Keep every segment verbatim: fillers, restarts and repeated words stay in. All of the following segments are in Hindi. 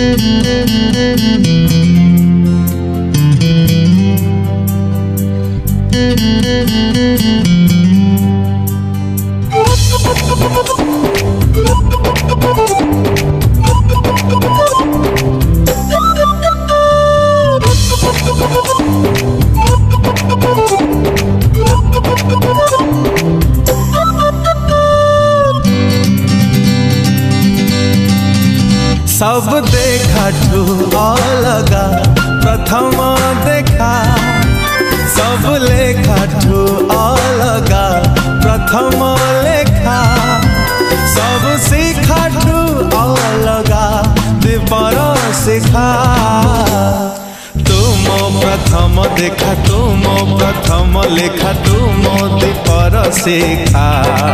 सब देखा ठू अलगा प्रथम देखा, सब लेखा ठू अलगा प्रथम लेखा, सब सीखा ठू अलगा दीपर शिखा। तुम प्रथम देखा तुम प्रथम लेखा तुम दीपर शिखा,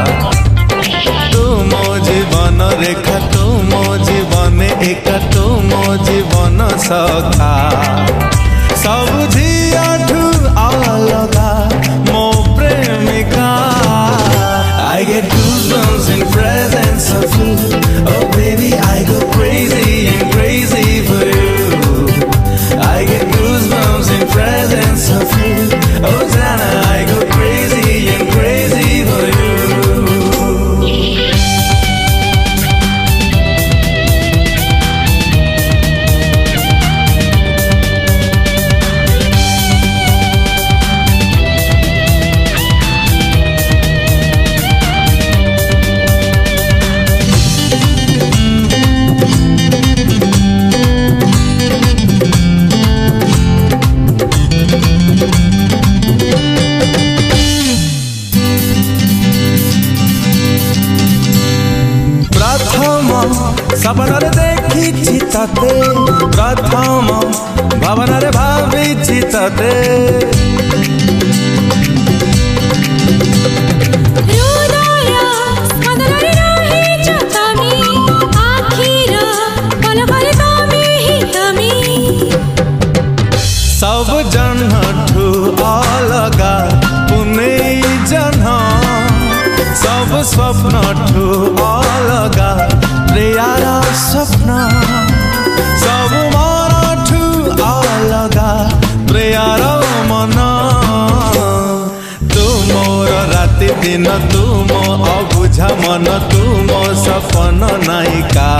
तुम जीवन रेखा तुम जीवन एक तुम जीवन सखा। सब झियाठू अलगा मो प्रेमिका। I get goosebumps in presence of you. Oh baby, I go crazy and crazy for you. I get goosebumps in presence of you. Oh Jana, I go crazy and crazy for you. सपनारे देखी तते प्रथम भावनारे भावी तते। सब जन ठू अलगा पुने जन, सब स्वप्न ठू अलगा प्रियार स्वप्न, सब मन ठू अलगा प्रियार मन। तुमोर राति दिन तुम अबुझा मन तुम सपन नायिका,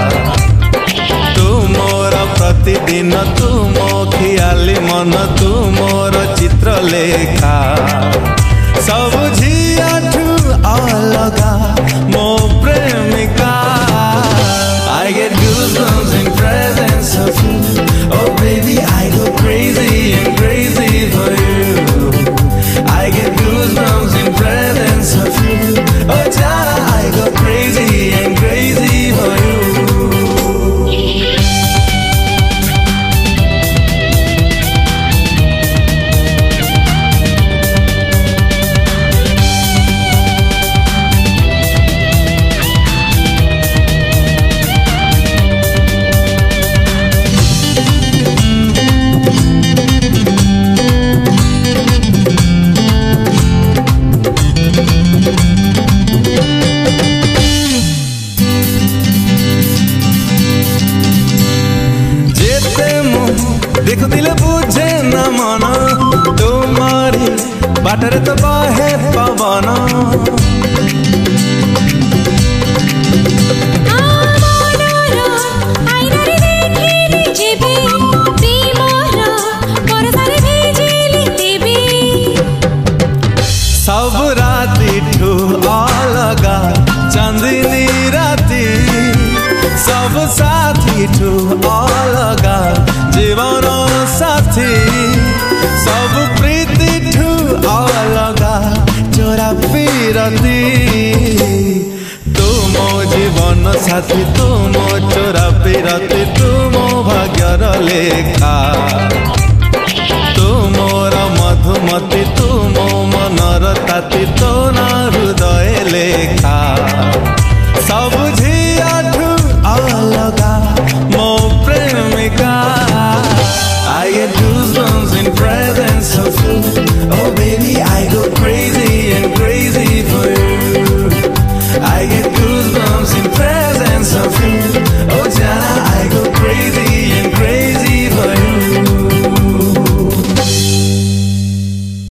तुमोर प्रतिदिन तुम खियाली मन तुमोर चित्र लेखा। सब झियाठू अलगा मो प्रेमिका। I get goosebumps in presence of you. Oh baby, I go crazy and crazy for you. I get goosebumps in presence of you. Oh Jana, I go crazy and crazy for you. देखुले बुझे न मन तुम्हारी बाटरे तो बहे पवन। सब राति ठू अलगा चांदनी राति, सब साथी ठू अलगा जीवन साथी, सब प्रीति ठू अलगा चोरा पीरती। तुम जीवन साथी तुम चोरा पीरती तुम भाग्यर लेखा, तुमोर मधुमती तुम मनर ताती तो ना हृदय लेखा। सब झियाठू अलगा